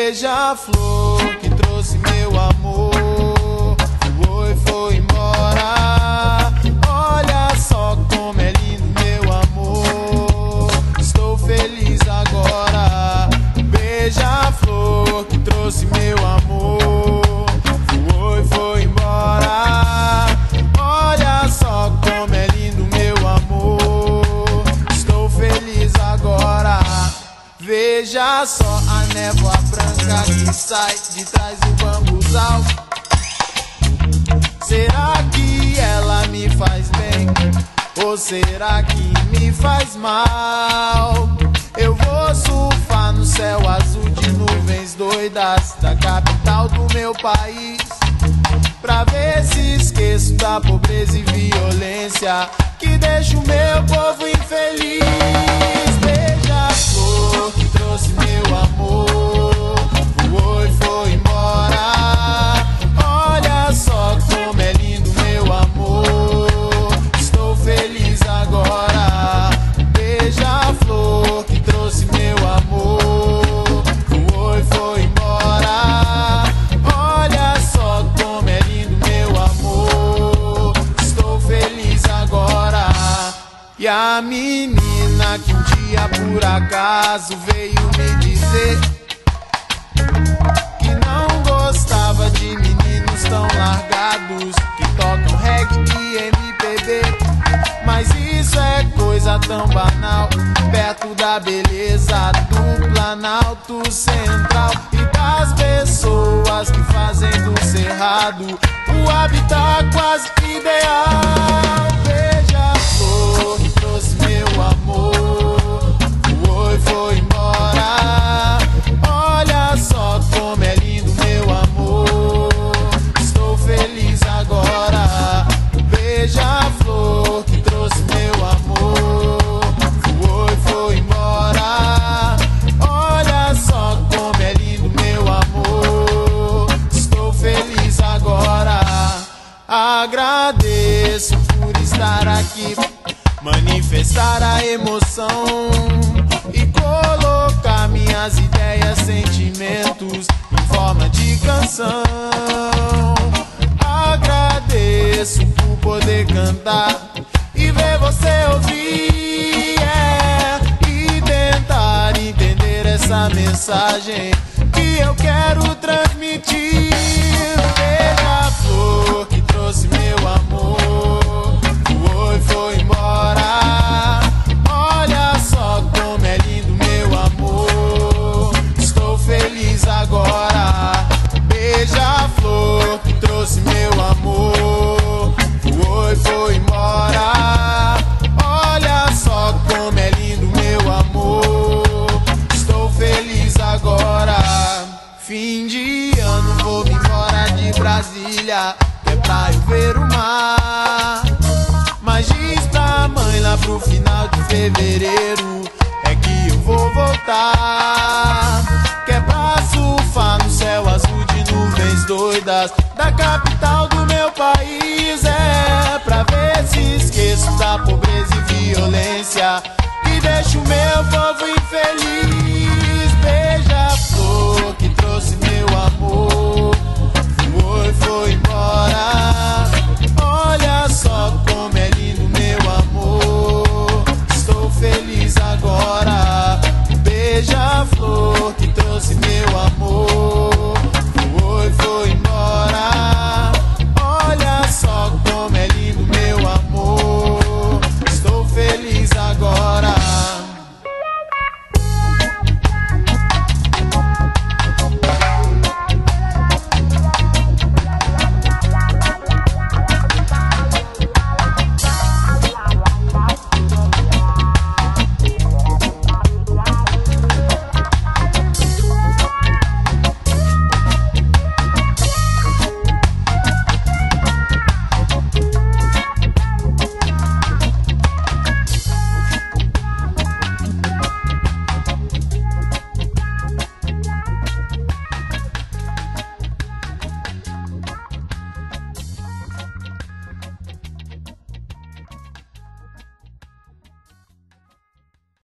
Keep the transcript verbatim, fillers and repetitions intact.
Beija-flor que trouxe meu amor, foi, foi embora. Olha só como é lindo meu amor, estou feliz agora. Beija-flor que trouxe meu amor, foi, foi embora. Olha só como é lindo meu amor, estou feliz agora. Veja só a névoa branca que sai de trás do bambuzal. Será que ela me faz bem? Ou será que me faz mal? Eu vou surfar no céu azul de nuvens doidas da capital do meu país, pra ver se esqueço da pobreza e violência que deixa o meu povo infeliz. Beija-flor que trouxe meu amor, foi, foi embora. Olha só como é lindo meu amor, estou feliz agora. Beija-flor que trouxe meu amor, foi, foi embora. Olha só como é lindo meu amor, estou feliz agora. E a menina que um dia por acaso veio me dizer que não gostava de meninos tão largados que tocam reggae e M P B, mas isso é coisa tão banal perto da beleza do Planalto Central e das pessoas que fazem do cerrado o habitat quase ideal. Beija-flor que trouxe meu amor, foi, foi embora. Olha só como é lindo meu amor, estou feliz agora. Beija-flor que trouxe meu amor, foi, foi embora. Olha só como é lindo meu amor, estou feliz agora. Agradeço por estar aqui, manifestar a emoção e colocar minhas ideias, sentimentos em forma de canção. Agradeço por poder cantar e ver você ouvir, é, e tentar entender essa mensagem que eu quero transmitir. Beija-flor que trouxe meu amor, foi, foi embora. Olha só como é lindo meu amor, estou feliz agora. Beija-flor que trouxe meu amor, foi, foi embora. Olha só como é lindo meu amor, estou feliz agora. Fim de ano vou me embora de Brasília, que é pra eu ver o mar. Mas diz pra mãe lá pro final de fevereiro é que eu vou voltar, que é pra surfar no céu azul de nuvens doidas da capital do meu país, é pra ver se esqueço da pobreza e violência que deixa o meu povo infeliz.